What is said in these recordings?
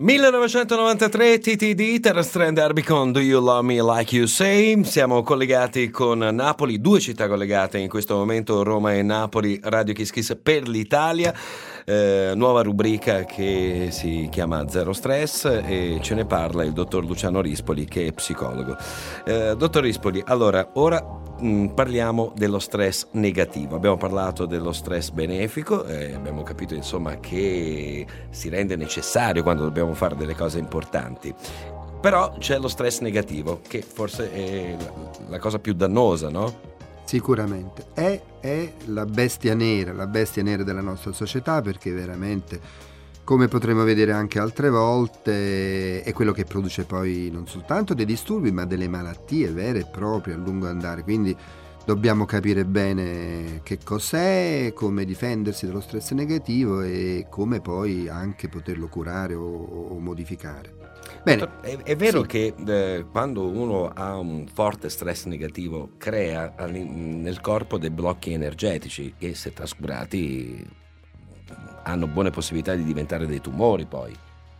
1993 TTD Terra Strand Derby con Do You Love Me Like You Say. Siamo collegati con Napoli, due città collegate in questo momento, Roma e Napoli. Radio Kiss Kiss per l'Italia, nuova rubrica che si chiama Zero Stress e ce ne parla il dottor Luciano Rispoli, che è psicologo. Dottor Rispoli, allora ora parliamo dello stress negativo. Abbiamo parlato dello stress benefico, abbiamo capito insomma che si rende necessario quando dobbiamo fare delle cose importanti. Però c'è lo stress negativo, che forse è la cosa più dannosa, no? Sicuramente è la bestia nera della nostra società, perché veramente, come potremo vedere anche altre volte, è quello che produce poi non soltanto dei disturbi ma delle malattie vere e proprie a lungo andare. Quindi dobbiamo capire bene che cos'è, come difendersi dallo stress negativo e come poi anche poterlo curare o modificare. Bene, è vero sì. che quando uno ha un forte stress negativo crea nel corpo dei blocchi energetici che, se trascurati, hanno buone possibilità di diventare dei tumori poi.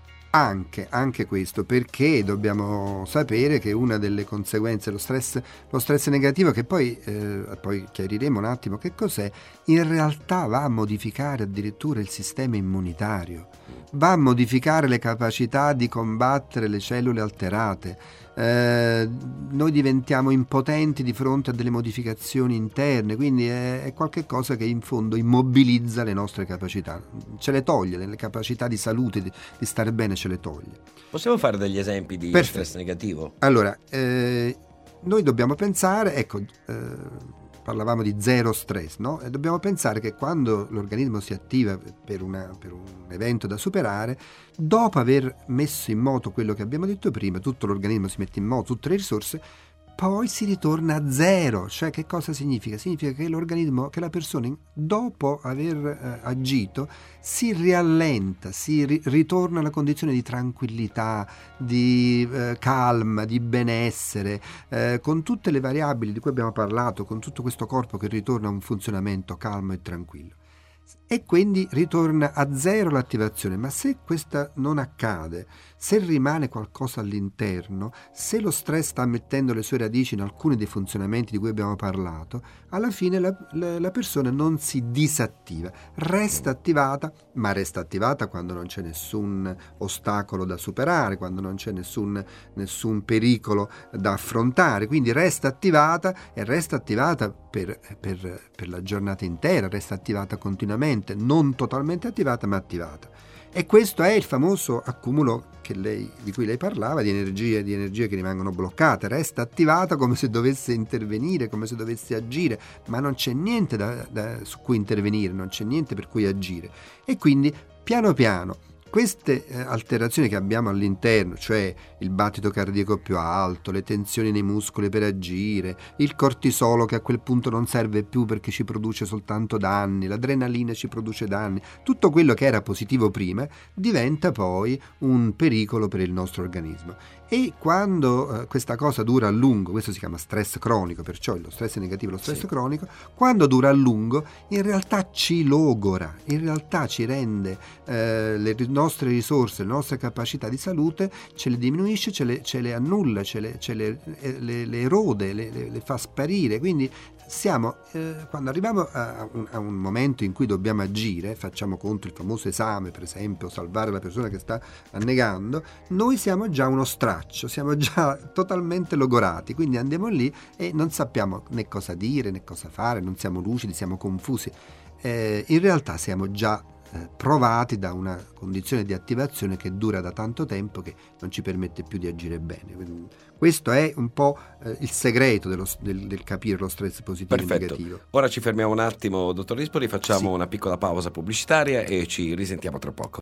Anche questo, perché dobbiamo sapere che una delle conseguenze, lo stress negativo, che poi chiariremo un attimo che cos'è, in realtà va a modificare addirittura il sistema immunitario, va a modificare le capacità di combattere le cellule alterate. Noi diventiamo impotenti di fronte a delle modificazioni interne, quindi è qualche cosa che in fondo immobilizza le nostre capacità, ce le toglie, le capacità di salute, di stare bene ce le toglie. Possiamo fare degli esempi di Perfetto. stress negativo? Allora, noi dobbiamo pensare, parlavamo di zero stress, no? E dobbiamo pensare che quando l'organismo si attiva per un evento da superare, dopo aver messo in moto quello che abbiamo detto prima, tutto l'organismo si mette in moto, tutte le risorse, poi si ritorna a zero. Cioè, che cosa significa? Significa che l'organismo, che la persona, dopo aver agito, si riallenta, ritorna alla condizione di tranquillità, di calma, di benessere, con tutte le variabili di cui abbiamo parlato, con tutto questo corpo che ritorna a un funzionamento calmo e tranquillo. E quindi ritorna a zero l'attivazione. Ma se questa non accade, se rimane qualcosa all'interno, se lo stress sta mettendo le sue radici in alcuni dei funzionamenti di cui abbiamo parlato, alla fine la persona non si disattiva, resta attivata, ma resta attivata quando non c'è nessun ostacolo da superare, quando non c'è nessun pericolo da affrontare. Quindi resta attivata e resta attivata per la giornata intera, resta attivata continuamente, non totalmente attivata ma attivata. E questo è il famoso accumulo di cui lei parlava, di energie che rimangono bloccate. Resta attivata come se dovesse intervenire, come se dovesse agire, ma non c'è niente su cui intervenire, non c'è niente per cui agire. E quindi piano piano queste alterazioni che abbiamo all'interno, cioè il battito cardiaco più alto, le tensioni nei muscoli per agire, il cortisolo che a quel punto non serve più perché ci produce soltanto danni, l'adrenalina ci produce danni, tutto quello che era positivo prima diventa poi un pericolo per il nostro organismo. E quando questa cosa dura a lungo, questo si chiama stress cronico, perciò lo stress negativo e lo stress cronico, quando dura a lungo in realtà ci logora, in realtà ci rende le nostre risorse, le nostre capacità di salute, ce le diminuisce, ce le annulla, le erode, le fa sparire. Quindi quando arriviamo a un momento in cui dobbiamo agire, facciamo conto il famoso esame, per esempio, salvare la persona che sta annegando, noi siamo già uno straccio, siamo già totalmente logorati, quindi andiamo lì e non sappiamo né cosa dire né cosa fare, non siamo lucidi, siamo confusi. In realtà siamo già provati da una condizione di attivazione che dura da tanto tempo, che non ci permette più di agire bene. Quindi questo è un po' il segreto del capire lo stress positivo e negativo. Ora ci fermiamo un attimo, dottor Rispoli, facciamo una piccola pausa pubblicitaria e ci risentiamo tra poco.